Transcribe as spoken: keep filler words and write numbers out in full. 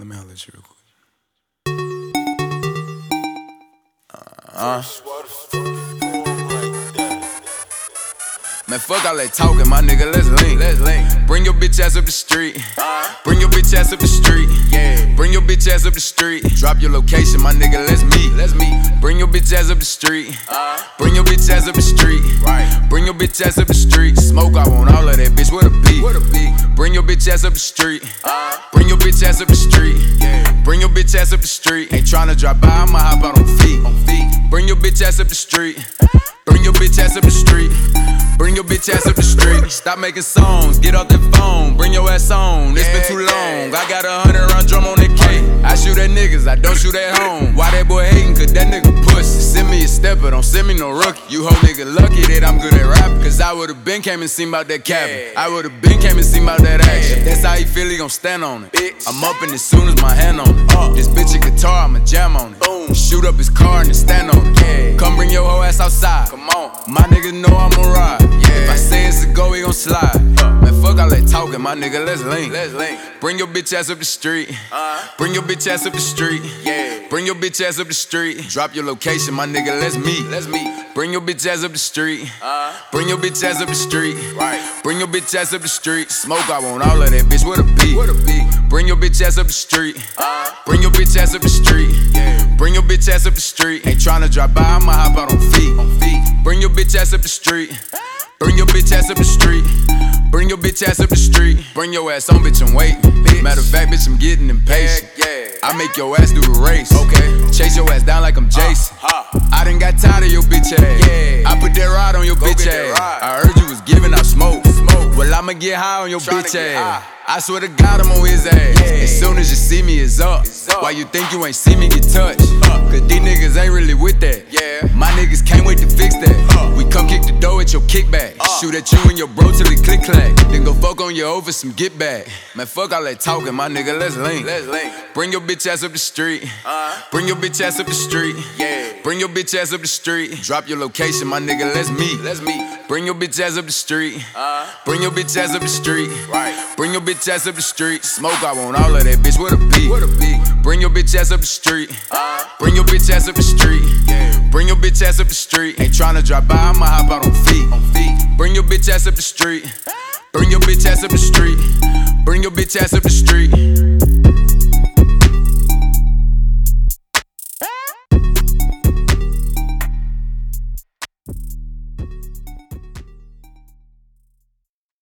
let me holler at you real quick. Uh, Man, fuck all that talking, my nigga, let's link. Let's link. Bring your bitch ass up the street. Uh, Bring your bitch ass up the street. Yeah. Bring your bitch ass up the street. Drop your location, my nigga, let's meet. Let's meet. Bring your bitch ass up the street. Uh, Bring your bitch ass up the street. Right. Bring your bitch ass up the street. Smoke, I want all of that, bitch. What a beat. What a beat. Bring your bitch ass up the street. Uh, Bring your bitch ass up the street. Yeah. Bring your bitch ass up the street. Ain't tryna drop by, I'ma hop out on feet. On feet. Bring your bitch ass up the street. Bring your bitch ass up the street. Bring your bitch ass up the street. Stop making songs, get off that phone. Bring your ass on, it's been too long. I got a hundred round drum on the K. I shoot at niggas, I don't shoot at home. Why that boy hating? Cause that nigga pussy. Send me a stepper, don't send me no rookie. You hoe nigga lucky that I'm good at rapping. Cause I would've been came and seen about that cabin. I would've been came and seen about that action. If that's how he feel, he gon' stand on it. I'm up and as soon as my hand on it. This bitch a guitar, I'ma jam on it. Shoot up his car and then stand on it. Come bring your hoe ass outside. Come on, my niggas know I'ma ride. If I say it's a go, we gon' slide. Man, fuck all that talking, my nigga, let's link. Let's link. Bring your bitch ass up the street. Uh, Bring your bitch ass up the street. Yeah. Bring your bitch ass up the street. Drop your location, my nigga, let's meet. Let's meet. Bring your bitch ass up the street. Uh, Bring your bitch ass up the street. Right. Bring your bitch ass up the street. Smoke, I want all of that, bitch. What a beat. What a beat. Bring your bitch ass up the street. Uh, Bring your bitch ass up the street. Yeah. Bring your bitch ass up the street. Ain't tryna drop by, I'ma hop out on feet. On feet. Bring your bitch ass up the street. Bring your bitch ass up the street. Bring your bitch ass up the street. Bring your ass on, bitch, I'm waiting. Matter of fact, bitch, I'm getting impatient. Yeah, yeah. I make your ass do the race. Okay. Chase your ass down like I'm Jason. Uh, uh. I done got tired of your bitch ass. Yeah. I put that rod on your Go bitch ass. I heard you was giving out smoke. smoke. Well, I'ma get high on your Tryna bitch ass. High. I swear to God, I'm on his ass. Yeah. As soon as you see me, it's up. It's up. Why you think you ain't see me get touched? Uh. Cause these niggas ain't really with that. Yeah. My niggas can't wait to fix that. Uh. We come kick the door at your kickback. Uh. Shoot at you and your bro till it click clack. Then go fuck on your over some get back. Man, fuck all that talking, my nigga, let's link. Let's link. Bring your bitch ass up the street. Uh. Bring your bitch ass up the street. Yeah. Bring your bitch ass up the street. Drop your location, my nigga, let's meet. Let's meet. Bring your bitch ass up the street. Uh. Bring your bitch ass up the street. Right. Bring your bitch ass up the street. Smoke, I want all of that, bitch. What a beat. What a beat. Bring your bitch ass up the street. Uh. Bring your bitch ass up the street. Yeah. Bring your bitch ass up the street. Ain't tryna drop by, I'ma hop out on feet. On feet. Bring your bitch ass up the street. Bring your bitch ass up the street. Bring your bitch ass up the street.